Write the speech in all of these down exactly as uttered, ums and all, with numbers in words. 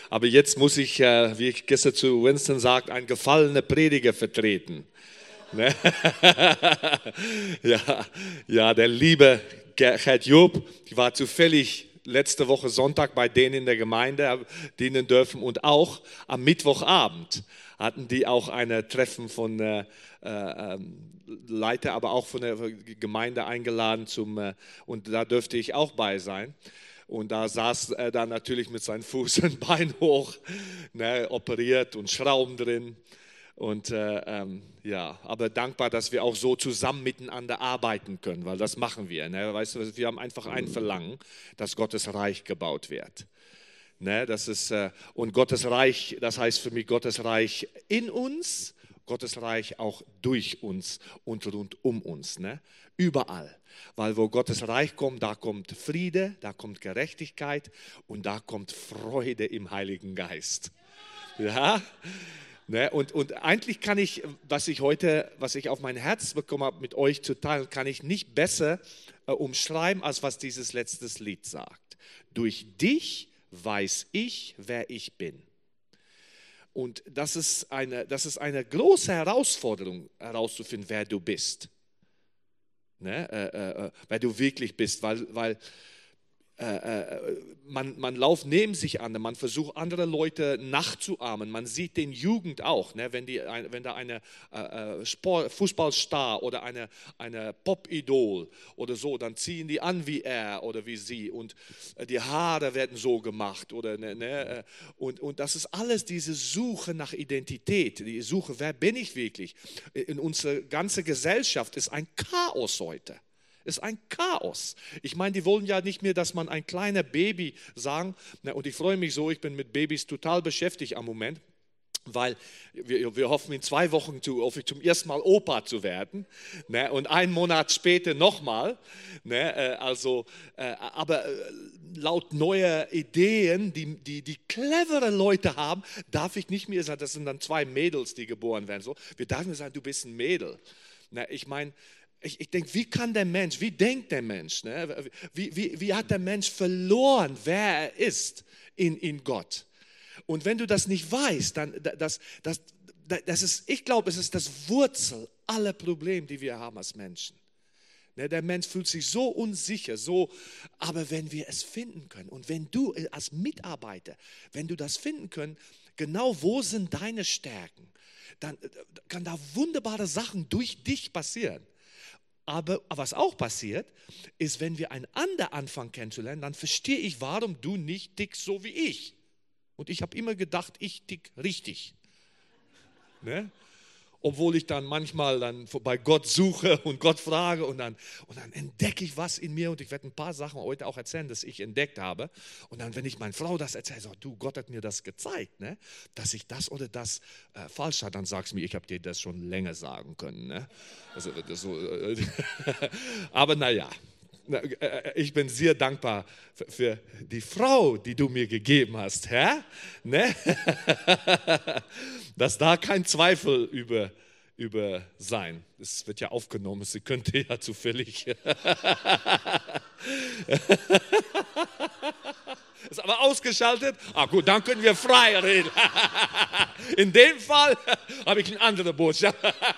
Aber jetzt muss ich, äh, wie ich gestern zu Winston sagte, einen gefallenen Prediger vertreten. Ne? ja, ja, der liebe Gerd Job, ich war zufällig letzte Woche Sonntag bei denen in der Gemeinde dienen dürfen und auch am Mittwochabend hatten die auch ein Treffen von äh, äh, Leiter, aber auch von der Gemeinde eingeladen zum, äh, und da dürfte ich auch bei sein. Und da saß er dann natürlich mit seinem Fuß und Bein hoch, ne, operiert und Schrauben drin. Und äh, ähm, ja, aber dankbar, dass wir auch so zusammen miteinander arbeiten können, weil das machen wir. Ne? Weißt du, wir haben einfach ein Verlangen, dass Gottes Reich gebaut wird. Ne? Das ist, äh, und Gottes Reich, das heißt für mich Gottes Reich in uns, Gottes Reich auch durch uns und rund um uns. Ne? Überall. Weil wo Gottes Reich kommt, da kommt Friede, da kommt Gerechtigkeit und da kommt Freude im Heiligen Geist. Ja? Ne, und, und eigentlich kann ich, was ich heute, was ich auf mein Herz bekommen habe, mit euch zu teilen, kann ich nicht besser äh, umschreiben, als was dieses letzte Lied sagt. Durch dich weiß ich, wer ich bin. Und das ist eine, das ist eine große Herausforderung, herauszufinden, wer du bist. Ne, äh, äh, wer du wirklich bist, weil, weil Äh, man, man läuft neben sich an, man versucht andere Leute nachzuahmen. Man sieht den Jugend auch, ne? wenn, die, wenn da eine äh, Sport, Fußballstar oder eine, eine Pop-Idol oder so, dann ziehen die an wie er oder wie sie und die Haare werden so gemacht. Oder, ne, ne? Und, und das ist alles diese Suche nach Identität, die Suche, wer bin ich wirklich? In unserer ganzen Gesellschaft ist ein Chaos heute. Ist ein Chaos. Ich meine, die wollen ja nicht mehr, dass man ein kleiner Baby sagen, und ich freue mich so, ich bin mit Babys total beschäftigt am Moment, weil wir, wir hoffen in zwei Wochen zu, zum ersten Mal Opa zu werden, ne, und einen Monat später nochmal. Ne, also, aber laut neuer Ideen, die, die, die clevere Leute haben, darf ich nicht mehr sagen, das sind dann zwei Mädels, die geboren werden. So, wir dürfen sagen, du bist ein Mädel. Ne, ich meine, Ich, ich denke, wie kann der Mensch, wie denkt der Mensch, ne? wie, wie, wie hat der Mensch verloren, wer er ist in, in Gott? Und wenn du das nicht weißt, dann das, das, das ist, ich glaube, es ist das Wurzel aller Probleme, die wir haben als Menschen. Ne? Der Mensch fühlt sich so unsicher, so, aber wenn wir es finden können und wenn du als Mitarbeiter, wenn du das finden können, genau wo sind deine Stärken, dann kann da wunderbare Sachen durch dich passieren. Aber was auch passiert, ist, wenn wir einander anfangen kennenzulernen, dann verstehe ich, warum du nicht tickst so wie ich. Und ich habe immer gedacht, ich tick richtig. Ne? Obwohl ich dann manchmal dann bei Gott suche und Gott frage und dann, und dann entdecke ich was in mir und ich werde ein paar Sachen heute auch erzählen, das ich entdeckt habe. Und dann, wenn ich meiner Frau das erzähle, so, du, Gott hat mir das gezeigt, ne? Dass ich das oder das äh, falsch habe, dann sagst du mir, ich habe dir das schon länger sagen können. Ne? Also, das so, äh, aber naja, ich bin sehr dankbar für die Frau, die du mir gegeben hast, Herr, ne? Dass da kein Zweifel über, über sein. Es wird ja aufgenommen, sie könnte ja zufällig. Ist aber ausgeschaltet. Ah gut, dann können wir frei reden. In dem Fall habe ich eine andere Botschaft.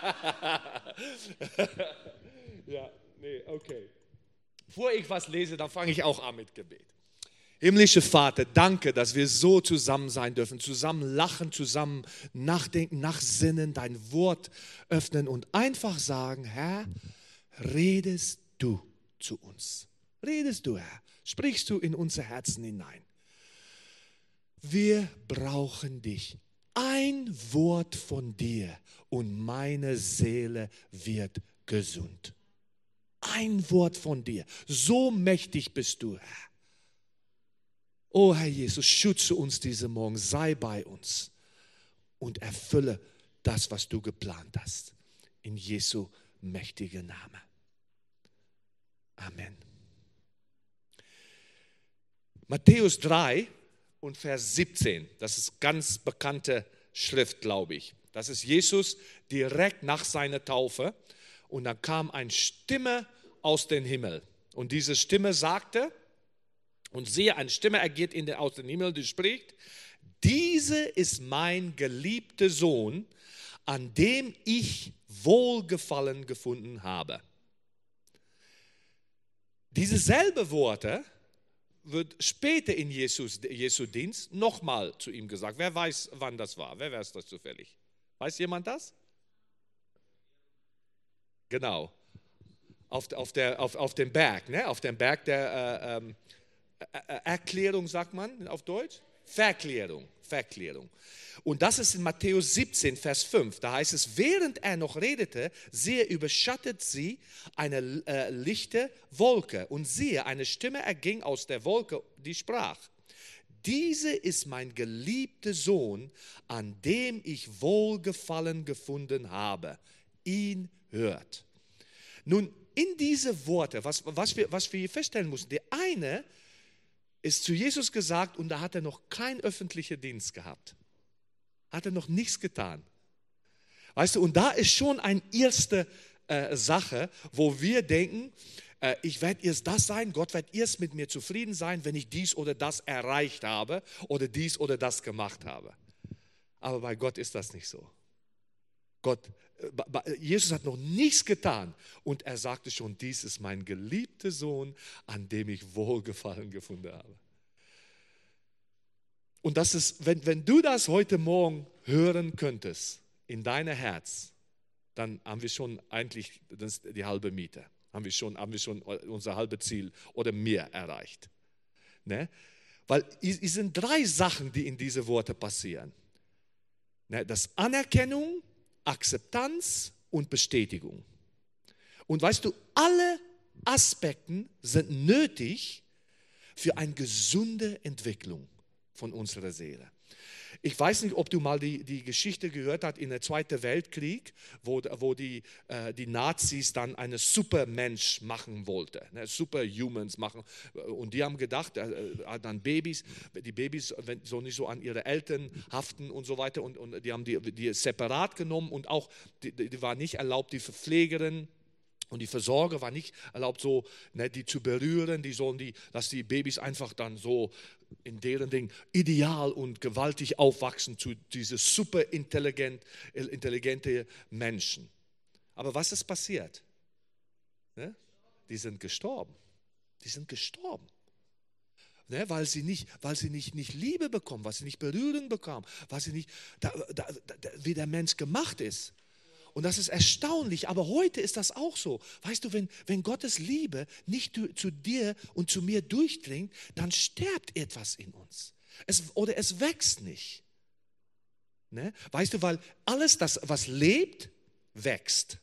Ja, nee, okay. Bevor ich was lese, dann fange ich auch an mit Gebet. Himmlischer Vater, danke, dass wir so zusammen sein dürfen, zusammen lachen, zusammen nachdenken, nachsinnen, dein Wort öffnen und einfach sagen, Herr, redest du zu uns. Redest du, Herr, sprichst du in unser Herzen hinein. Wir brauchen dich. Ein Wort von dir und meine Seele wird gesund. Ein Wort von dir. So mächtig bist du, Herr. Oh Herr Jesus, schütze uns diese Morgen, sei bei uns und erfülle das, was du geplant hast. In Jesu mächtigen Namen. Amen. Matthäus drei und Vers siebzehn, das ist ganz bekannte Schrift, glaube ich. Das ist Jesus direkt nach seiner Taufe. Und dann kam eine Stimme aus dem Himmel. Und diese Stimme sagte, Und siehe, eine Stimme ergeht in der, aus dem Himmel, die spricht, diese ist mein geliebter Sohn, an dem ich Wohlgefallen gefunden habe. Diese selbe Worte wird später in Jesus, Jesu Dienst nochmal zu ihm gesagt. Wer weiß, wann das war? Wer weiß das zufällig? Weiß jemand das? Genau. Auf, auf, der, auf, auf dem Berg, ne? Auf dem Berg der äh, äh, Erklärung, sagt man auf Deutsch? Verklärung, Verklärung. Und das ist in Matthäus siebzehn, Vers fünf. Da heißt es, während er noch redete, siehe, überschattet sie eine äh, lichte Wolke. Und siehe, eine Stimme erging aus der Wolke, die sprach, diese ist mein geliebter Sohn, an dem ich Wohlgefallen gefunden habe. Ihn hört. Nun, in diese Worte, was, was, wir, was wir hier feststellen müssen, der eine ist zu Jesus gesagt und da hat er noch keinen öffentlichen Dienst gehabt. Hat er noch nichts getan. Weißt du, und da ist schon eine erste äh, Sache, wo wir denken, äh, ich werde erst das sein, Gott wird erst mit mir zufrieden sein, wenn ich dies oder das erreicht habe oder dies oder das gemacht habe. Aber bei Gott ist das nicht so. Gott, äh, Jesus hat noch nichts getan und er sagte schon, dies ist mein geliebter Sohn, an dem ich Wohlgefallen gefunden habe. Und das ist, wenn, wenn du das heute Morgen hören könntest, in deinem Herz, dann haben wir schon eigentlich das, die halbe Miete, haben wir schon, haben wir schon unser halbes Ziel oder mehr erreicht. Ne? Weil es sind drei Sachen, die in diese Worte passieren. Ne? Das Anerkennung, Akzeptanz und Bestätigung. Und weißt du, alle Aspekte sind nötig für eine gesunde Entwicklung von unserer Seele. Ich weiß nicht, ob du mal die, die Geschichte gehört hast in der Zweiten Weltkrieg, wo, wo die, äh, die Nazis dann einen Supermensch machen wollten, ne, Superhumans machen. Und die haben gedacht, äh, dann Babys, die Babys wenn, so nicht so an ihre Eltern haften und so weiter. Und, und die haben die, die separat genommen und auch, die, die war nicht erlaubt, die Pflegerin und die Versorger war nicht erlaubt, so, ne, die zu berühren, die sollen die, dass die Babys einfach dann so in deren Ding ideal und gewaltig aufwachsen zu diese super intelligent, intelligente Menschen. Aber was ist passiert? Ne? Die sind gestorben. Die sind gestorben. Ne? Weil sie, nicht, weil sie nicht, nicht Liebe bekommen, weil sie nicht Berührung bekommen, weil sie nicht, da, da, da, wie der Mensch gemacht ist. Und das ist erstaunlich, aber heute ist das auch so. Weißt du, wenn, wenn Gottes Liebe nicht zu dir und zu mir durchdringt, dann stirbt etwas in uns. Es, oder es wächst nicht. Ne? Weißt du, weil alles, das, was lebt, wächst.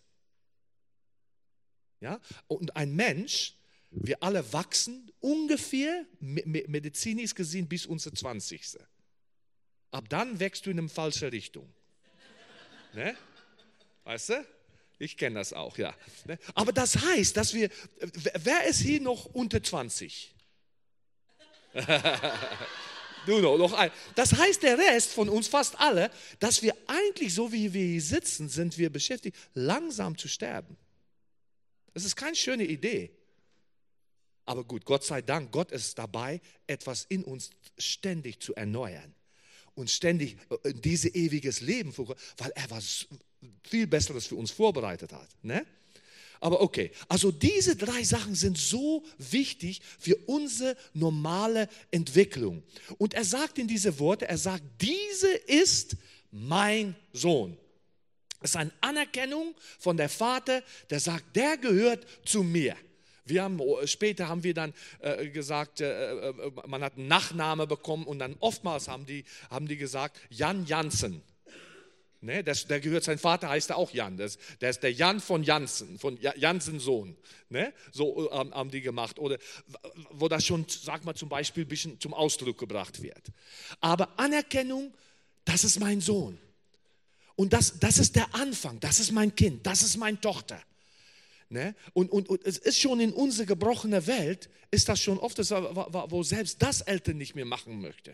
Ja? Und ein Mensch, wir alle wachsen ungefähr, medizinisch gesehen, bis unser zwanzigste Ab dann wächst du in eine falsche Richtung. Ne? Weißt du? Ich kenne das auch, ja. Aber das heißt, dass wir, wer ist hier noch unter zwanzig? Du noch, noch ein. Das heißt, der Rest von uns, fast alle, dass wir eigentlich, so wie wir hier sitzen, sind wir beschäftigt, langsam zu sterben. Das ist keine schöne Idee. Aber gut, Gott sei Dank, Gott ist dabei, etwas in uns ständig zu erneuern. Und ständig dieses ewiges Leben, weil er was viel Besseres für uns vorbereitet hat. Ne? Aber okay, also diese drei Sachen sind so wichtig für unsere normale Entwicklung. Und er sagt in diese Worte, er sagt, diese ist mein Sohn. Das ist eine Anerkennung von der Vater, der sagt, der gehört zu mir. Wir haben, später haben wir dann äh, gesagt, äh, man hat einen Nachname bekommen und dann oftmals haben die, haben die gesagt, Jan Jansen. Ne, das, der gehört, sein Vater heißt auch Jan, das, der ist der Jan von Jansen, von Jansen Sohn. Ne? So ähm, haben die gemacht. Oder wo das schon, sag mal zum Beispiel, ein bisschen zum Ausdruck gebracht wird. Aber Anerkennung, das ist mein Sohn. Und das, das ist der Anfang, das ist mein Kind, das ist meine Tochter. Ne? Und, und, und es ist schon in unserer gebrochenen Welt, ist das schon oft, das, wo selbst das Eltern nicht mehr machen möchte.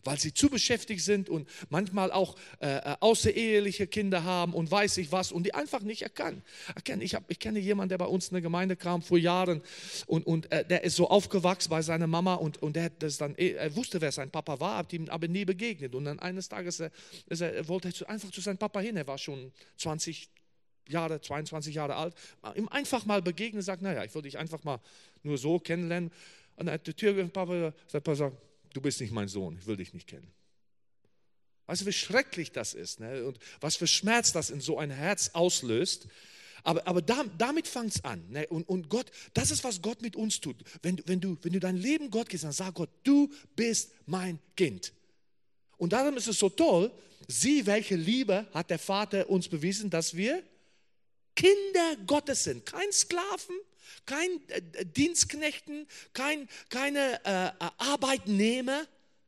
weil sie zu beschäftigt sind und manchmal auch äh, außereheliche Kinder haben und weiß ich was und die einfach nicht erkennen. erkennen. Ich, hab, ich kenne jemanden, der bei uns in eine Gemeinde kam vor Jahren und, und äh, der ist so aufgewachsen bei seiner Mama und, und der hat das dann, er wusste, wer sein Papa war, hat ihm aber nie begegnet. Und dann eines Tages er, ist er, er wollte er einfach zu seinem Papa hin, er war schon zwanzig Jahre, zweiundzwanzig Jahre alt, ihm einfach mal begegnen und sagt, naja, ich will dich einfach mal nur so kennenlernen. Und er hat die Tür geöffnet, Papa, Papa sagt, du bist nicht mein Sohn, ich will dich nicht kennen. Weißt du, wie schrecklich das ist, ne? Und was für Schmerz das in so ein Herz auslöst. Aber, aber da, damit fängt es an. Ne? Und, und Gott, das ist, was Gott mit uns tut. Wenn, wenn, du, wenn du dein Leben Gott gibst, dann sag Gott, du bist mein Kind. Und darum ist es so toll, sieh, welche Liebe hat der Vater uns bewiesen, dass wir Kinder Gottes sind. Kein Sklaven, kein äh, Dienstknechten, kein, keine äh, Arbeitnehmer,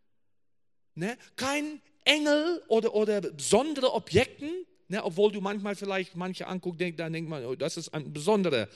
ne? Kein Engel oder, oder besondere Objekten, ne? Obwohl du manchmal vielleicht manche anguckst, denk, dann denkt man, oh, das ist eine besondere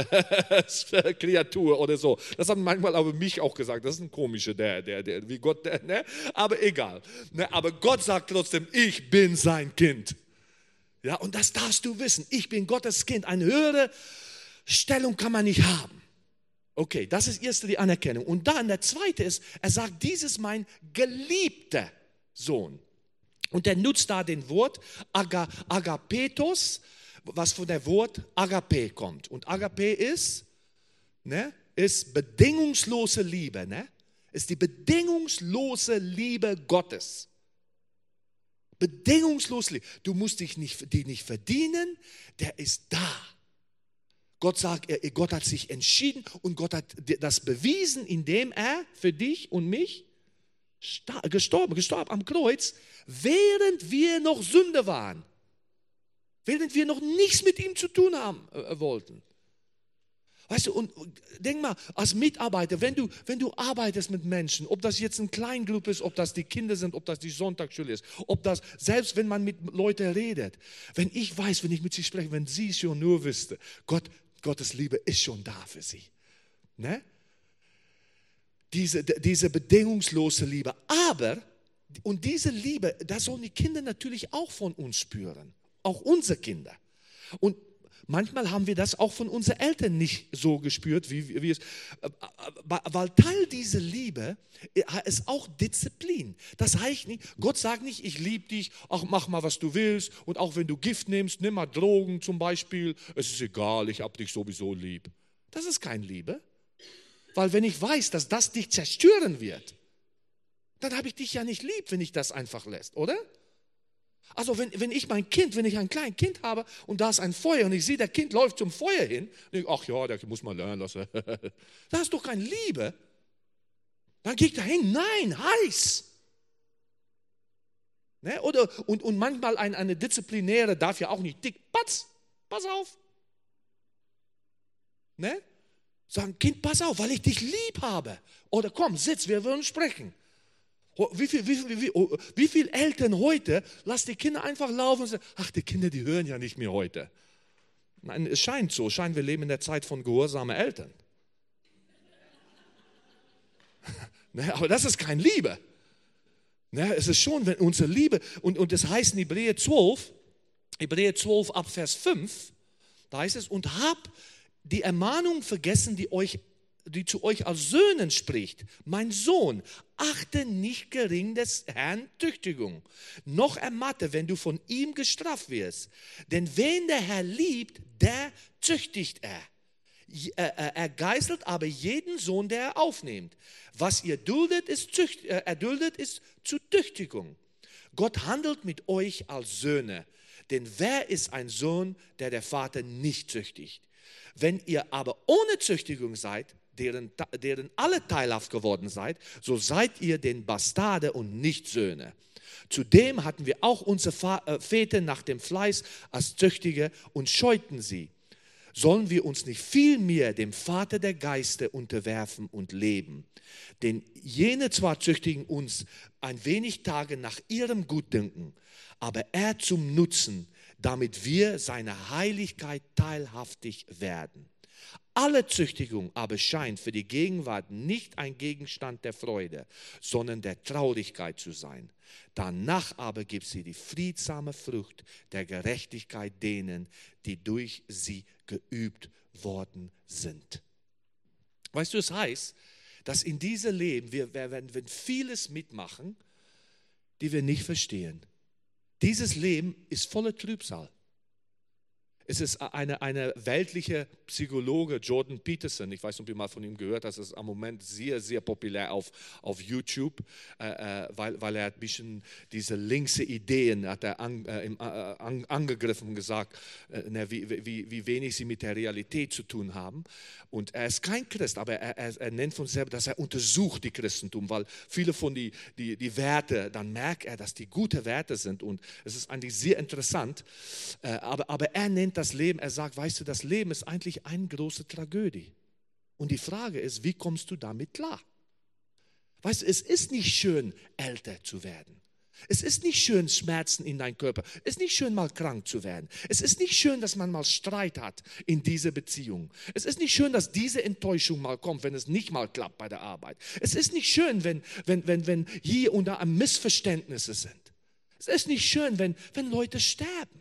Kreatur oder so. Das haben manchmal aber mich auch gesagt, das ist ein komischer, der, der, der, wie Gott, der, ne? Aber egal. Ne? Aber Gott sagt trotzdem, ich bin sein Kind. Ja, und das darfst du wissen. Ich bin Gottes Kind. Eine höhere Stellung kann man nicht haben. Okay, das ist erste die Anerkennung. Und dann der zweite ist, er sagt, dies ist mein geliebter Sohn. Und er nutzt da den Wort Aga, Agapetos, was von der Wort Agape kommt. Und Agape ist, ne, ist bedingungslose Liebe. Ne? Ist die bedingungslose Liebe Gottes. Bedingungslos lieb. Du musst dich nicht, die nicht verdienen, der ist da. Gott sagt, er, Gott hat sich entschieden und Gott hat das bewiesen, indem er für dich und mich gestorben, gestorben am Kreuz, während wir noch Sünder waren. Während wir noch nichts mit ihm zu tun haben äh, wollten. Weißt du, und denk mal, als Mitarbeiter, wenn du, wenn du arbeitest mit Menschen, ob das jetzt ein Kleingruppe ist, ob das die Kinder sind, ob das die Sonntagsschule ist, ob das, selbst wenn man mit Leuten redet, wenn ich weiß, wenn ich mit sie spreche, wenn sie schon nur wüsste, Gott, Gottes Liebe ist schon da für sie. Ne? Diese, diese bedingungslose Liebe. Aber, und diese Liebe, das sollen die Kinder natürlich auch von uns spüren. Auch unsere Kinder. Und manchmal haben wir das auch von unseren Eltern nicht so gespürt, wie wir es, weil Teil dieser Liebe ist auch Disziplin. Das heißt nicht, Gott sagt nicht, ich liebe dich, ach, mach mal, was du willst und auch wenn du Gift nimmst, nimm mal Drogen zum Beispiel, es ist egal, ich habe dich sowieso lieb. Das ist keine Liebe, weil wenn ich weiß, dass das dich zerstören wird, dann habe ich dich ja nicht lieb, wenn ich das einfach lässt, oder? Also wenn, wenn ich mein Kind, wenn ich ein kleines Kind habe und da ist ein Feuer und ich sehe, der Kind läuft zum Feuer hin, denke ich, ach ja, der muss man lernen lassen. Das ist doch keine Liebe. Dann gehe ich da hin, nein, heiß. Ne? Oder, und, und manchmal ein, eine Disziplinäre darf ja auch nicht dick, patz, pass auf. Ne? Sagen, Kind, pass auf, weil ich dich lieb habe. Oder komm, sitz, wir wollen sprechen. Wie viele wie viel, wie viel, wie viel Eltern heute lassen die Kinder einfach laufen und sagen, ach, die Kinder, die hören ja nicht mehr heute. Nein, es scheint so, scheint, wir leben in der Zeit von gehorsamen Eltern. Ne, aber das ist keine Liebe. Ne, es ist schon, wenn unsere Liebe, und, und das heißt in Hebräer zwölf, Hebräer zwölf ab Vers fünf, da heißt es, und habt die Ermahnung vergessen, die euch die zu euch als Söhnen spricht. Mein Sohn, achte nicht gering des Herrn Tüchtigung, noch ermatte, wenn du von ihm gestraft wirst. Denn wen der Herr liebt, der züchtigt er. Er geißelt aber jeden Sohn, der er aufnimmt. Was ihr duldet, ist zücht, erduldet, ist zu Tüchtigung. Gott handelt mit euch als Söhne. Denn wer ist ein Sohn, der der Vater nicht züchtigt? Wenn ihr aber ohne Züchtigung seid, Deren, deren alle teilhaft geworden seid, so seid ihr den Bastarde und nicht Söhne. Zudem hatten wir auch unsere Väter nach dem Fleiß als Züchtige und scheuten sie. Sollen wir uns nicht vielmehr dem Vater der Geister unterwerfen und leben? Denn jene zwar züchtigen uns ein wenig Tage nach ihrem Gutdünken, aber er zum Nutzen, damit wir seiner Heiligkeit teilhaftig werden. Alle Züchtigung aber scheint für die Gegenwart nicht ein Gegenstand der Freude, sondern der Traurigkeit zu sein. Danach aber gibt sie die friedsame Frucht der Gerechtigkeit denen, die durch sie geübt worden sind. Weißt du, es heißt, dass in diesem Leben wir werden vieles mitmachen, die wir nicht verstehen. Dieses Leben ist voller Trübsal. Es ist eine, eine weltliche Psychologe, Jordan Peterson, ich weiß nicht, ob ihr mal von ihm gehört habt, das ist am Moment sehr, sehr populär auf, auf YouTube, äh, äh, weil, weil er ein bisschen diese linkse Ideen hat er an, äh, im, äh, an, angegriffen und gesagt, äh, ne, wie, wie, wie wenig sie mit der Realität zu tun haben. Und er ist kein Christ, aber er, er, er nennt von sich selber, dass er untersucht die Christentum, weil viele von die, die, die Werte, dann merkt er, dass die gute Werte sind und es ist eigentlich sehr interessant, äh, aber, aber er nennt das Leben, er sagt, weißt du, das Leben ist eigentlich eine große Tragödie. Und die Frage ist, wie kommst du damit klar? Weißt du, es ist nicht schön, älter zu werden. Es ist nicht schön, Schmerzen in deinem Körper. Es ist nicht schön, mal krank zu werden. Es ist nicht schön, dass man mal Streit hat in dieser Beziehung. Es ist nicht schön, dass diese Enttäuschung mal kommt, wenn es nicht mal klappt bei der Arbeit. Es ist nicht schön, wenn, wenn, wenn, wenn hier und da Missverständnisse sind. Es ist nicht schön, wenn, wenn Leute sterben.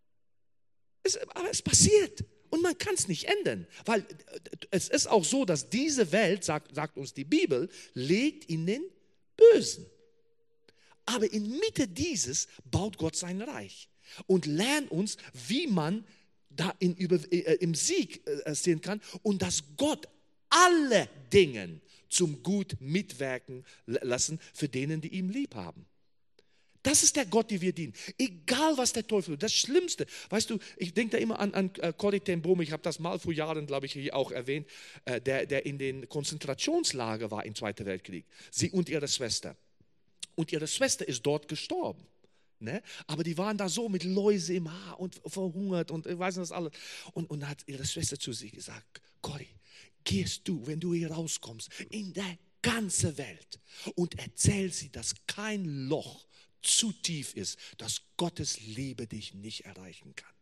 Es, aber es passiert und man kann es nicht ändern, weil es ist auch so, dass diese Welt, sagt, sagt uns die Bibel, lebt in den Bösen. Aber in Mitte dieses baut Gott sein Reich und lernt uns, wie man da in, über, äh, im Sieg äh, sehen kann und dass Gott alle Dinge zum Gut mitwirken lassen für denen, die ihn lieb haben. Das ist der Gott, den wir dienen. Egal, was der Teufel tut. Das Schlimmste, weißt du, ich denke da immer an, an äh, Corrie ten Boom, ich habe das mal vor Jahren, glaube ich, hier auch erwähnt, äh, der, der in den Konzentrationslager war im Zweiten Weltkrieg. Sie und ihre Schwester. Und ihre Schwester ist dort gestorben. Ne? Aber die waren da so mit Läuse im Haar und verhungert und ich weiß nicht was alles. Und, und hat ihre Schwester zu sich gesagt, Corrie, gehst du, wenn du hier rauskommst, in der ganzen Welt und erzähl sie, dass kein Loch zu tief ist, dass Gottes Liebe dich nicht erreichen kann.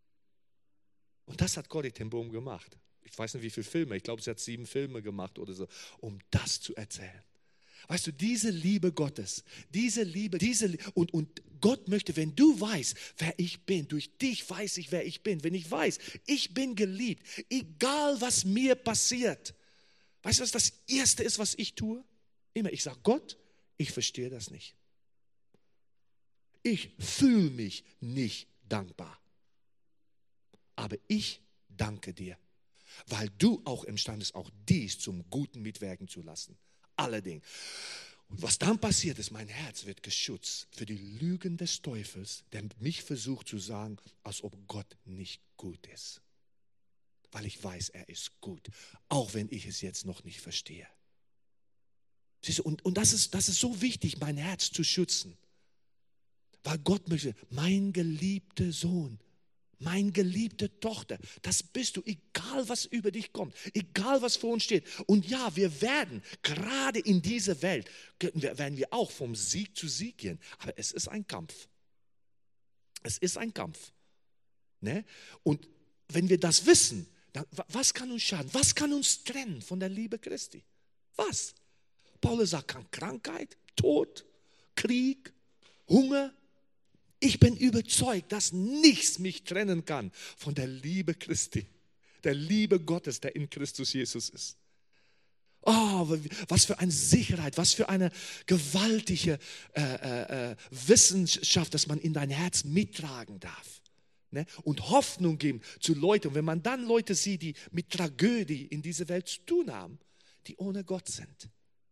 Und das hat Corrie ten Boom gemacht. Ich weiß nicht, wie viele Filme, ich glaube, sie hat sieben Filme gemacht oder so, um das zu erzählen. Weißt du, diese Liebe Gottes, diese Liebe, diese und, und Gott möchte, wenn du weißt, wer ich bin, durch dich weiß ich, wer ich bin, wenn ich weiß, ich bin geliebt, egal was mir passiert. Weißt du, was das Erste ist, was ich tue? Immer, ich sage, Gott, ich verstehe das nicht. Ich fühle mich nicht dankbar. Aber ich danke dir, weil du auch imstande bist, auch dies zum Guten mitwirken zu lassen. Allerdings. Und was dann passiert ist, mein Herz wird geschützt für die Lügen des Teufels, der mich versucht zu sagen, als ob Gott nicht gut ist. Weil ich weiß, er ist gut, auch wenn ich es jetzt noch nicht verstehe. Siehst du, und, und das ist, das ist so wichtig, mein Herz zu schützen. Weil Gott möchte, mein geliebter Sohn, meine geliebte Tochter, das bist du, egal was über dich kommt, egal was vor uns steht. Und ja, wir werden, gerade in dieser Welt, werden wir auch vom Sieg zu Sieg gehen. Aber es ist ein Kampf. Es ist ein Kampf. Ne? Und wenn wir das wissen, dann, was kann uns schaden? Was kann uns trennen von der Liebe Christi? Was? Paulus sagt, kann Krankheit, Tod, Krieg, Hunger. Ich bin überzeugt, dass nichts mich trennen kann von der Liebe Christi, der Liebe Gottes, der in Christus Jesus ist. Oh, was für eine Sicherheit, was für eine gewaltige äh, äh, Wissenschaft, dass man in dein Herz mittragen darf. Ne? Und Hoffnung geben zu Leuten. Und wenn man dann Leute sieht, die mit Tragödie in dieser Welt zu tun haben, die ohne Gott sind.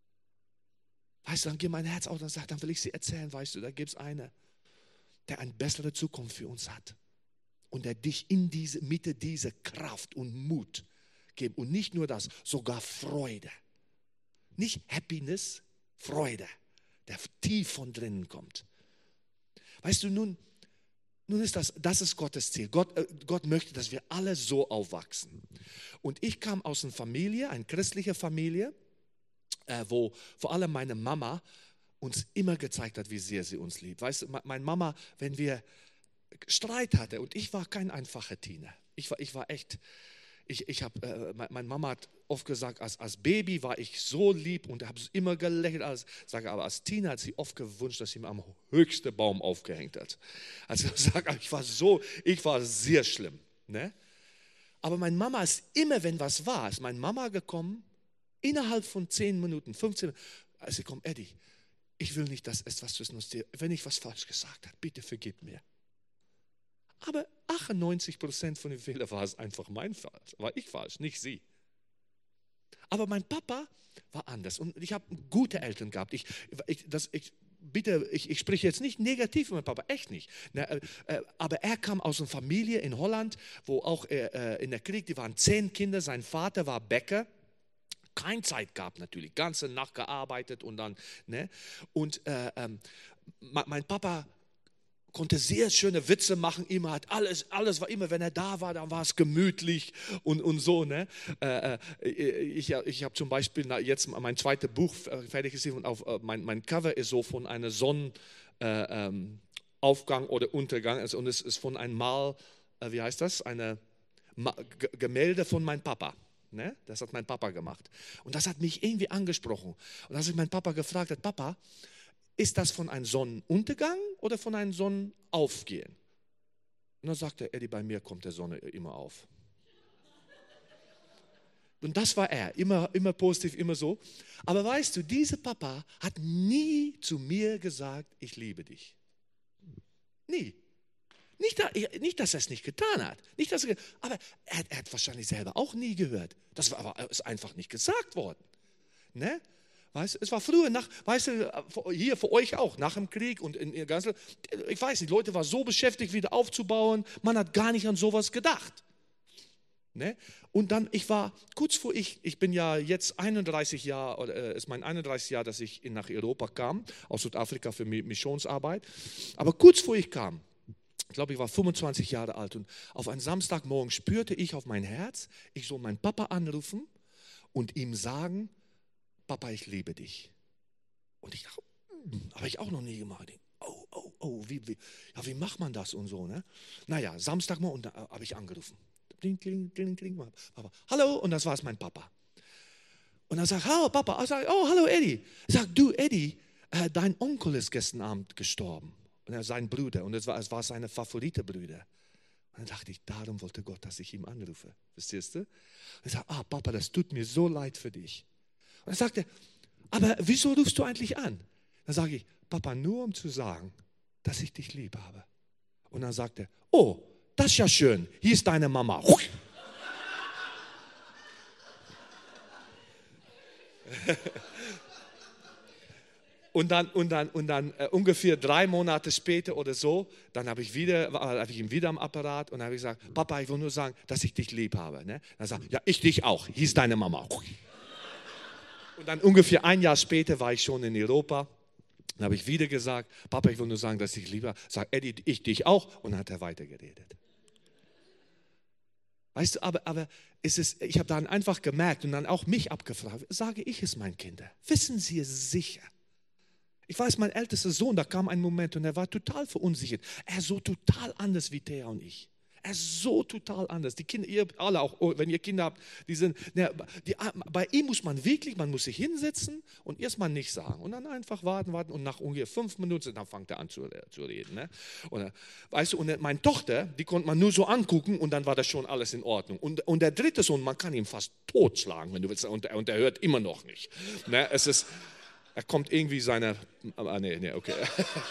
Weißt du, dann geht mein Herz auf und sagt, dann will ich sie erzählen, weißt du, da gibt es eine, der eine bessere Zukunft für uns hat und der dich in diese Mitte dieser Kraft und Mut gibt und nicht nur das, sogar Freude. Nicht Happiness, Freude, der tief von drinnen kommt. Weißt du, nun, nun ist das, das ist Gottes Ziel. Gott, äh, Gott möchte, dass wir alle so aufwachsen. Und ich kam aus einer Familie, eine christliche Familie, äh, wo vor allem meine Mama uns immer gezeigt hat, wie sehr sie uns liebt. Weißt du, meine Mama, wenn wir Streit hatten, und ich war kein einfacher Teener. Ich war, ich war echt, ich, ich habe, äh, meine Mama hat oft gesagt, als, als Baby war ich so lieb und habe immer gelächelt. Als, sage, aber als Teenager hat sie oft gewünscht, dass sie mir am höchsten Baum aufgehängt hat. Also ich sage, ich war so, ich war sehr schlimm. Ne? Aber meine Mama ist immer, wenn was war, ist meine Mama gekommen, innerhalb von zehn Minuten, fünfzehn Minuten, als sie kommt, Eddie, ich will nicht, dass es was zwischen uns dir, wenn ich was falsch gesagt habe, bitte vergib mir. Aber achtundneunzig Prozent von den Fehlern war es einfach mein Fall, war ich falsch, nicht sie. Aber mein Papa war anders und ich habe gute Eltern gehabt. Ich, ich, das, ich, bitte, ich, ich spreche jetzt nicht negativ über meinen Papa, echt nicht. Ne, äh, aber er kam aus einer Familie in Holland, wo auch äh, in der Krieg, die waren zehn Kinder, sein Vater war Bäcker. Keine Zeit gab natürlich, ganze Nacht gearbeitet und dann, ne? Und äh, ähm, mein Papa konnte sehr schöne Witze machen, immer hat alles, alles war immer, wenn er da war, dann war es gemütlich und, und so, ne? Äh, ich ich habe zum Beispiel jetzt mein zweites Buch fertig gesehen und auf, mein, mein Cover ist so von einem Sonnenaufgang äh, oder Untergang, also, und es ist von einem Mal, äh, wie heißt das, eine Gemälde von meinem Papa. Ne? Das hat mein Papa gemacht. Und das hat mich irgendwie angesprochen. Und als ich meinen Papa gefragt habe, Papa, ist das von einem Sonnenuntergang oder von einem Sonnenaufgehen? Und dann sagte er, Eddie, bei mir kommt der Sonne immer auf. Und das war er, immer, immer positiv, immer so. Aber weißt du, dieser Papa hat nie zu mir gesagt, ich liebe dich. Nie. Nicht, nicht, dass er es nicht getan hat, nicht, dass er, aber er, er hat wahrscheinlich selber auch nie gehört. Das war aber ist einfach nicht gesagt worden. Ne? Weißt, es war früher, nach, weißt du, hier für euch auch, nach dem Krieg und in, in ganz, ich weiß nicht, Leute waren so beschäftigt, wieder aufzubauen, man hat gar nicht an sowas gedacht. Ne? Und dann, ich war kurz vor ich, ich bin ja jetzt einunddreißig Jahre, oder äh, ist mein einunddreißig Jahr, dass ich nach Europa kam, aus Südafrika für Missionsarbeit. Aber kurz vor ich kam, ich glaube, ich war fünfundzwanzig Jahre alt und auf einen Samstagmorgen spürte ich auf mein Herz, ich soll meinen Papa anrufen und ihm sagen, Papa, ich liebe dich. Und ich dachte, hm, habe ich auch noch nie gemacht. Oh, oh, oh, wie, wie, ja, wie macht man das und so, ne? Naja, Samstagmorgen und da habe ich angerufen. Kling, kling, kling, kling, Papa. Hallo, und das war es mein Papa. Und dann sagt, hallo Papa, ich sage, oh, hallo Eddie. Ich sage, du Eddie, äh, dein Onkel ist gestern Abend gestorben. Sein Bruder, und es war, es war seine Favoritenbrüder. Und dann dachte ich, darum wollte Gott, dass ich ihm anrufe. Verstehst du? Und ich sage, ah Papa, das tut mir so leid für dich. Und dann sagte er, aber wieso rufst du eigentlich an? Dann sage ich, Papa, nur um zu sagen, dass ich dich lieb habe. Und dann sagt er, oh, das ist ja schön, hier ist deine Mama. Und dann, und dann, und dann äh, ungefähr drei Monate später oder so, dann habe ich, wieder, äh, hab ich ihn wieder am Apparat und habe ich gesagt, Papa, ich will nur sagen, dass ich dich lieb habe. Ne? Dann sagt er, ja, ich dich auch, hier ist deine Mama. Und dann ungefähr ein Jahr später war ich schon in Europa. Dann habe ich wieder gesagt, Papa, ich will nur sagen, dass ich dich liebe. Sagt Eddie, ich dich auch. Und dann hat er weitergeredet. Weißt du, aber, aber es ist, ich habe dann einfach gemerkt und dann auch mich abgefragt, sage ich es meinen Kindern, wissen Sie es sicher? Ich weiß, mein ältester Sohn, da kam ein Moment und er war total verunsichert. Er ist so total anders wie Thea und ich. Er ist so total anders. Die Kinder, ihr alle auch, wenn ihr Kinder habt, die sind, ne, die, bei ihm muss man wirklich, man muss sich hinsetzen und erstmal nichts sagen. Und dann einfach warten, warten und nach ungefähr fünf Minuten, dann fängt er an zu, zu reden. Ne? Und, weißt du, und meine Tochter, die konnte man nur so angucken und dann war das schon alles in Ordnung. Und, und der dritte Sohn, man kann ihn fast totschlagen, wenn du willst, und, und er hört immer noch nicht. Ne? Es ist... Er kommt irgendwie seine, ah nee, nee, okay.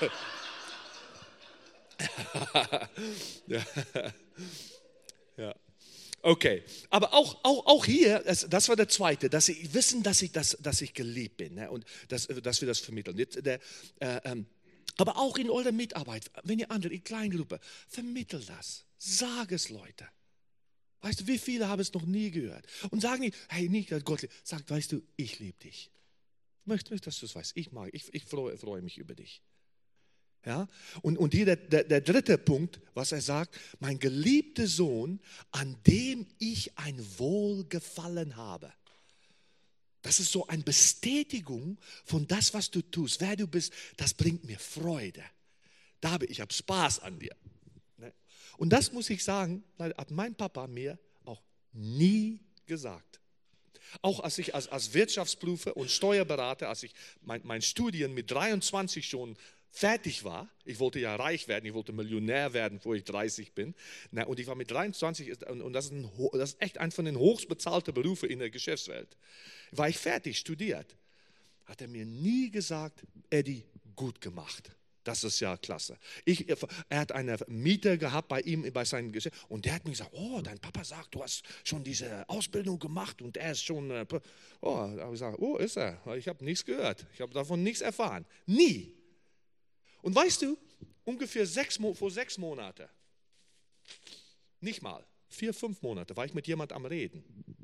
ja. ja. Okay, aber auch, auch, auch hier, das, das war der zweite, dass sie wissen, dass ich, dass, dass ich geliebt bin, ne? Und dass, dass wir das vermitteln. Der, äh, ähm, aber auch in eurer Mitarbeit, wenn ihr andere, in Kleingruppe, vermittelt das. Sag es, Leute. Weißt du, wie viele haben es noch nie gehört? Und sagen nicht, hey, nicht, dass Gott liebt. Sagt, weißt du, ich liebe dich. Ich möchte, dass du es weißt. Ich mag, ich, ich freue, freue mich über dich. Ja? Und, und hier der, der, der dritte Punkt, was er sagt, mein geliebter Sohn, an dem ich ein Wohlgefallen habe. Das ist so eine Bestätigung von das, was du tust, wer du bist. Das bringt mir Freude. Da habe ich habe Spaß an dir. Und das muss ich sagen, hat mein Papa mir auch Nie gesagt. Auch als ich als, als Wirtschaftsprüfer und Steuerberater, als ich mein, mein Studien mit dreiundzwanzig schon fertig war, ich wollte ja reich werden, ich wollte Millionär werden, bevor ich dreißig bin, na, und ich war mit dreiundzwanzig, und, und das, ist ein, das ist echt ein von den hochbezahlten Berufen in der Geschäftswelt, war ich fertig, studiert, hat er mir nie gesagt, Eddie, gut gemacht. Das ist ja klasse. Ich, er hat einen Mieter gehabt bei ihm, bei seinem Geschäft, und der hat mir gesagt, oh, dein Papa sagt, du hast schon diese Ausbildung gemacht und er ist schon, äh, oh, da habe ich gesagt, oh, ist er. Ich habe nichts gehört, ich habe davon nichts erfahren. Nie. Und weißt du, ungefähr sechs, vor sechs Monaten, nicht mal, vier, fünf Monate, war ich mit jemand am Reden.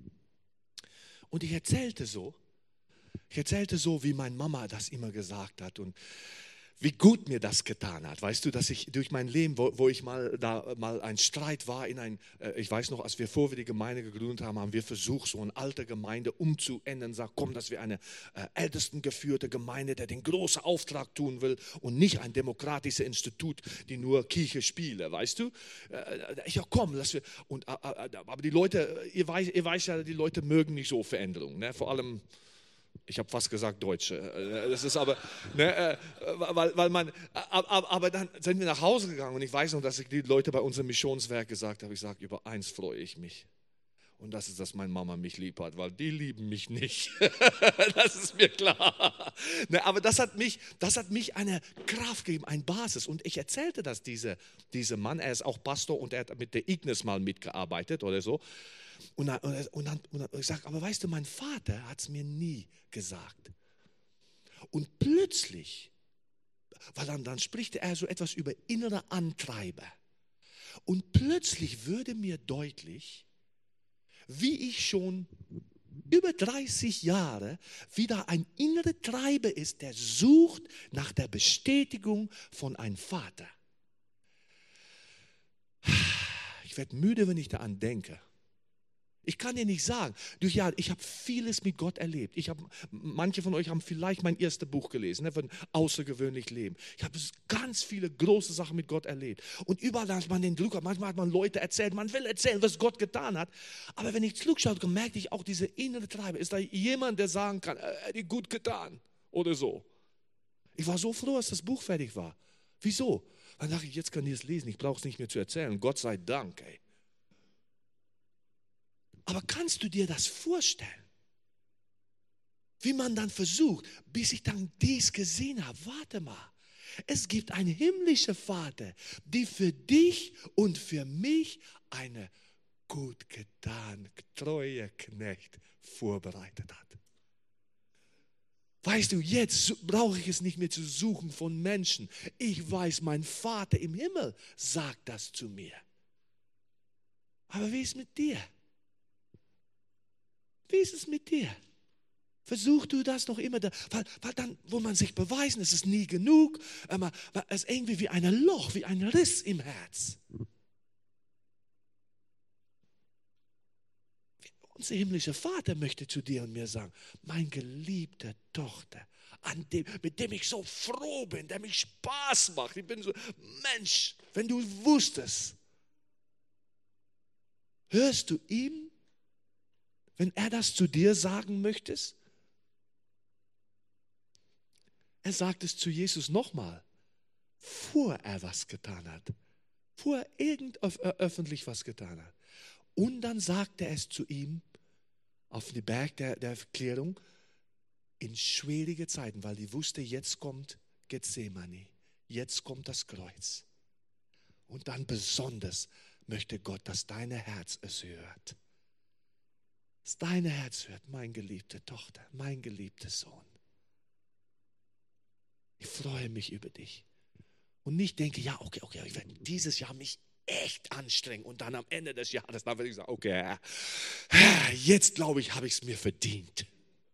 Und ich erzählte so, ich erzählte so, wie meine Mama das immer gesagt hat und wie gut mir das getan hat, weißt du, dass ich durch mein Leben, wo, wo ich mal da mal ein Streit war in ein, äh, ich weiß noch, als wir vor wir die Gemeinde gegründet haben, haben wir versucht, so eine alte Gemeinde umzuändern, sagt, komm, dass wir eine äh, ältesten geführte Gemeinde, der den großen Auftrag tun will und nicht ein demokratisches Institut, die nur Kirche spiele, weißt du? Äh, ich ja, komm, lass wir, und, äh, äh, aber die Leute, ihr weiß, ihr weiß ja, die Leute mögen nicht so Veränderungen, ne? Vor allem, ich habe fast gesagt Deutsche. Das ist aber, ne, weil, weil man, aber, aber dann sind wir nach Hause gegangen und ich weiß noch, dass ich die Leute bei unserem Missionswerk gesagt habe, ich sage, über eins freue ich mich. Und das ist, dass meine Mama mich lieb hat, weil die lieben mich nicht. Das ist mir klar. Ne, aber das hat mich, das hat mich eine Kraft gegeben, eine Basis. Und ich erzählte das diese, diesem Mann, er ist auch Pastor und er hat mit der Ignis mal mitgearbeitet oder so. Und dann, und dann, und dann ich sage, aber weißt du, mein Vater hat es mir nie gesagt. Und plötzlich, weil dann, dann spricht er so etwas über innere Antreiber. Und plötzlich würde mir deutlich, wie ich schon über dreißig Jahre wieder ein innerer Treiber ist, der sucht nach der Bestätigung von einem Vater. Ich werde müde, wenn ich daran denke. Ich kann dir nicht sagen, durch Jahre, ich habe vieles mit Gott erlebt. Ich hab, manche von euch haben vielleicht mein erstes Buch gelesen, ne, von Außergewöhnlich Leben. Ich habe ganz viele große Sachen mit Gott erlebt. Und überall hat man den Druck, manchmal hat man Leute erzählt, man will erzählen, was Gott getan hat. Aber wenn ich zurückschaue, merke ich auch diese innere Treibe. Ist da jemand, der sagen kann, er hat gut getan oder so. Ich war so froh, als das Buch fertig war. Wieso? Dann dachte ich, jetzt kann ich es lesen, ich brauche es nicht mehr zu erzählen. Gott sei Dank, ey. Aber kannst du dir das vorstellen? Wie man dann versucht, bis ich dann dies gesehen habe, warte mal, es gibt einen himmlischen Vater, der für dich und für mich eine gut getan, treue Knecht vorbereitet hat. Weißt du, jetzt brauche ich es nicht mehr zu suchen von Menschen. Ich weiß, mein Vater im Himmel sagt das zu mir. Aber wie ist es mit dir? Wie ist es mit dir? Versuchst du das noch immer? Da, weil, weil dann, wo man sich beweisen, es ist nie genug, aber es ist irgendwie wie ein Loch, wie ein Riss im Herz. Unser himmlischer Vater möchte zu dir und mir sagen, mein geliebte Tochter, an dem, mit dem ich so froh bin, der mich Spaß macht. Ich bin so, Mensch, wenn du wusstest, hörst du ihm? Wenn er das zu dir sagen möchtest, er sagt es zu Jesus nochmal, bevor er was getan hat, bevor er irgend öffentlich was getan hat. Und dann sagte er es zu ihm auf den Berg der, der Erklärung in schwierige Zeiten, weil die wusste, jetzt kommt Gethsemane, jetzt kommt das Kreuz. Und dann besonders möchte Gott, dass dein Herz es hört. Dass dein Herz hört, meine geliebte Tochter, mein geliebter Sohn. Ich freue mich über dich. Und nicht denke, ja, okay, okay, ich werde dieses Jahr mich echt anstrengen. Und dann am Ende des Jahres, dann werde ich sagen, okay, jetzt glaube ich, habe ich es mir verdient.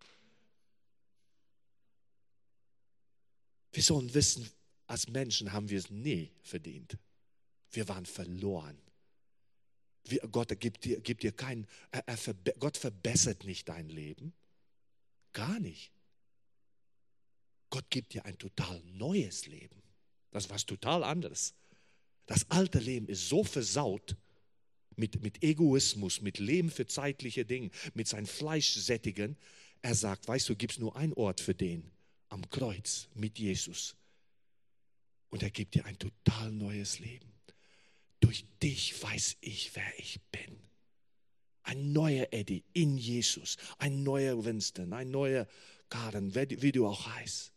Wir sollen wissen, als Menschen haben wir es nie verdient. Wir waren verloren. Gott gibt dir, gibt dir kein, er, er, Gott verbessert nicht dein Leben. Gar nicht. Gott gibt dir ein total neues Leben. Das ist was total anderes. Das alte Leben ist so versaut, mit, mit Egoismus, mit Leben für zeitliche Dinge, mit seinem Fleisch sättigen. Er sagt, weißt du, gibt es nur einen Ort für den, am Kreuz mit Jesus. Und er gibt dir ein total neues Leben. Durch dich weiß ich, wer ich bin. Ein neuer Eddie in Jesus, ein neuer Winston, ein neuer Karen, wie du auch heißt.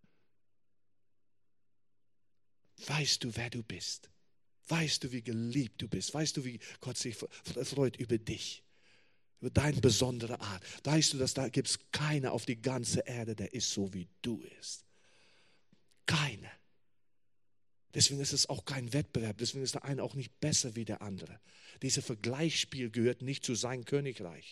Weißt du, wer du bist? Weißt du, wie geliebt du bist? Weißt du, wie Gott sich freut über dich? Über deine besondere Art. Weißt du, dass da gibt es keiner auf die ganze Erde, der ist so, wie du bist. Keiner. Deswegen ist es auch kein Wettbewerb. Deswegen ist der eine auch nicht besser wie der andere. Dieses Vergleichsspiel gehört nicht zu seinem Königreich.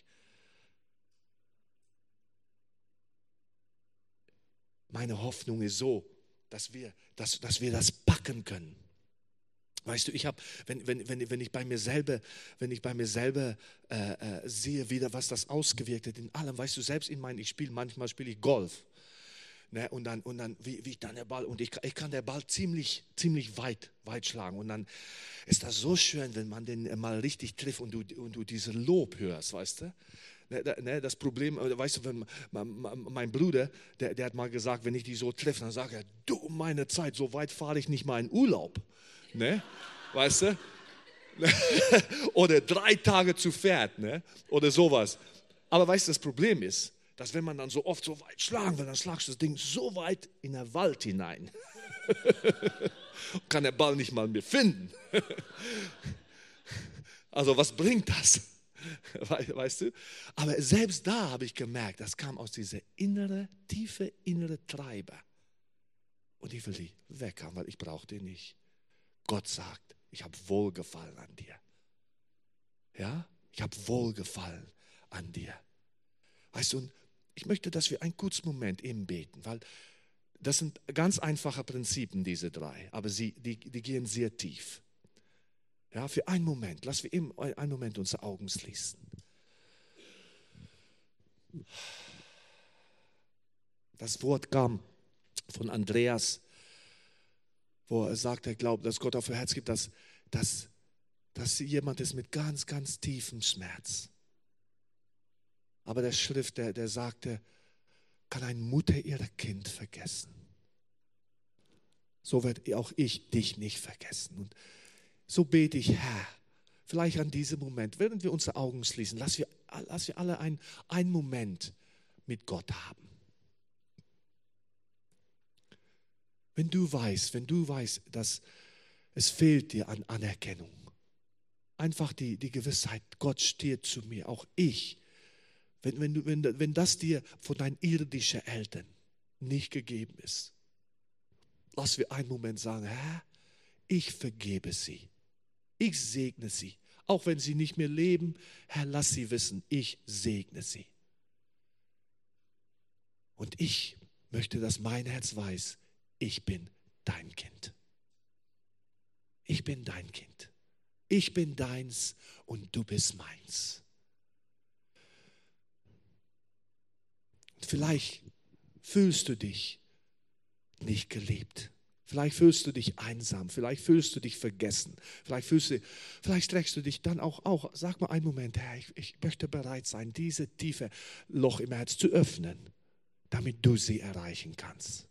Meine Hoffnung ist so, dass wir, dass, dass wir das packen können. Weißt du, ich habe, wenn, wenn, wenn, wenn ich bei mir selber, wenn ich bei mir selber äh, äh, sehe, wieder was das ausgewirkt hat in allem, weißt du, selbst in meinen, ich spiele manchmal spiele ich Golf. Ne, und dann, und dann wie, wie ich dann der Ball, und ich, ich kann der Ball ziemlich, ziemlich weit, weit schlagen. Und dann ist das so schön, wenn man den mal richtig trifft und du, und du diese Lob hörst, weißt du. Ne, das Problem, weißt du, wenn mein Bruder, der, der hat mal gesagt, wenn ich die so treffe, dann sagt er, du, meine Zeit, so weit fahre ich nicht mal in Urlaub. Ne? Weißt du? Oder drei Tage zu Pferd, ne? Oder sowas. Aber weißt du, das Problem ist, dass wenn man dann so oft so weit schlagen will, dann schlagst du das Ding so weit in den Wald hinein. Kann der Ball nicht mal mehr finden. Also was bringt das? Weißt du? Aber selbst da habe ich gemerkt, das kam aus dieser innere, tiefe innere Treiber. Und ich will die weg haben, weil ich brauche die nicht. Gott sagt, ich habe Wohlgefallen an dir. Ja? Ich habe Wohlgefallen an dir. Weißt du, und ich möchte, dass wir einen kurzen Moment eben beten, weil das sind ganz einfache Prinzipien, diese drei, aber sie, die, die gehen sehr tief. Ja, für einen Moment, lass wir eben einen Moment unsere Augen schließen. Das Wort kam von Andreas, wo er sagt, er glaubt, dass Gott auf ihr Herz gibt, dass, dass, dass jemand ist mit ganz, ganz tiefem Schmerz. Aber der Schrift, der, der sagte, kann eine Mutter ihr Kind vergessen? So werde auch ich dich nicht vergessen. Und so bete ich, Herr, vielleicht an diesem Moment, während wir unsere Augen schließen, lass wir, lass wir alle ein, einen Moment mit Gott haben. Wenn du weißt, wenn du weißt, dass es fehlt dir an Anerkennung, einfach die, die Gewissheit, Gott steht zu mir, auch ich. Wenn, wenn, du, wenn, wenn das dir von deinen irdischen Eltern nicht gegeben ist, lass wir einen Moment sagen, Herr, ich vergebe sie. Ich segne sie. Auch wenn sie nicht mehr leben, Herr, lass sie wissen, ich segne sie. Und ich möchte, dass mein Herz weiß, ich bin dein Kind. Ich bin dein Kind. Ich bin deins und du bist meins. Und vielleicht fühlst du dich nicht geliebt. Vielleicht fühlst du dich einsam, vielleicht fühlst du dich vergessen, vielleicht fühlst du, vielleicht streckst du dich dann auch, auch sag mal einen Moment, Herr, ich, ich möchte bereit sein, diese tiefe Loch im Herz zu öffnen, damit du sie erreichen kannst.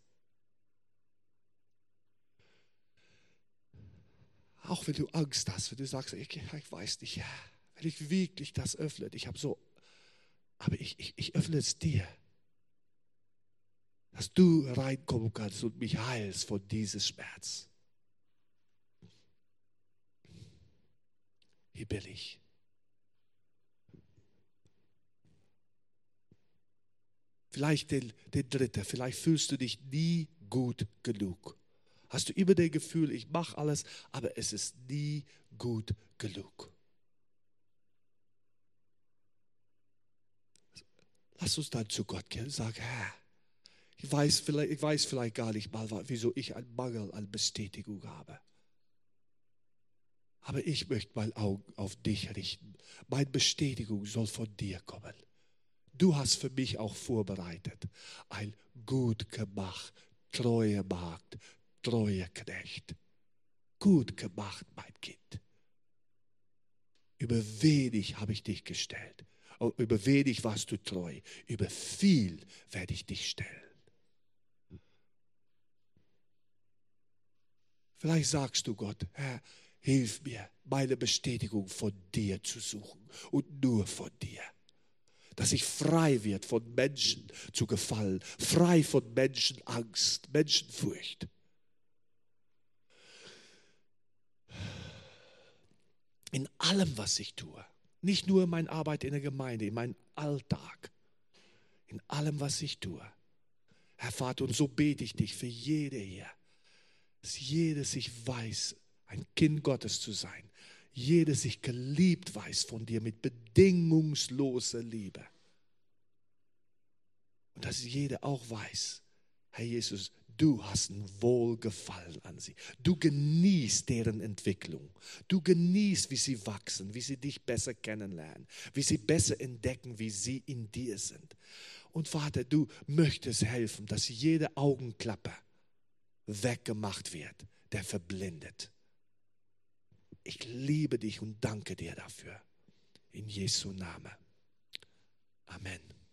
Auch wenn du Angst hast, wenn du sagst, ich, ich weiß nicht, ja, wenn ich wirklich das öffne, ich habe so, aber ich, ich, ich öffne es dir. Dass du reinkommen kannst und mich heilst von diesem Schmerz. Hier bin ich. Vielleicht den, den dritten, vielleicht fühlst du dich nie gut genug. Hast du immer das Gefühl, ich mache alles, aber es ist nie gut genug. Lass uns dann zu Gott gehen und sagen, Herr, Ich weiß, vielleicht, ich weiß vielleicht gar nicht mal, wieso ich einen Mangel an Bestätigung habe. Aber ich möchte meine Augen auf dich richten. Meine Bestätigung soll von dir kommen. Du hast für mich auch vorbereitet. Ein gut gemacht, treue Magd, treue Knecht. Gut gemacht, mein Kind. Über wenig habe ich dich gestellt. Über wenig warst du treu. Über viel werde ich dich stellen. Vielleicht sagst du Gott, Herr, hilf mir, meine Bestätigung von dir zu suchen und nur von dir. Dass ich frei wird, von Menschen zu gefallen, frei von Menschenangst, Menschenfurcht. In allem, was ich tue, nicht nur in meiner Arbeit in der Gemeinde, in meinem Alltag, in allem, was ich tue. Herr Vater, und so bete ich dich für jede hier, dass jeder sich weiß, ein Kind Gottes zu sein. Jeder sich geliebt weiß von dir mit bedingungsloser Liebe. Und dass jeder auch weiß, Herr Jesus, du hast ein Wohlgefallen an sie. Du genießt deren Entwicklung. Du genießt, wie sie wachsen, wie sie dich besser kennenlernen, wie sie besser entdecken, wie sie in dir sind. Und Vater, du möchtest helfen, dass jede Augenklappe weggemacht wird, der verblindet. Ich liebe dich und danke dir dafür. In Jesu Namen. Amen.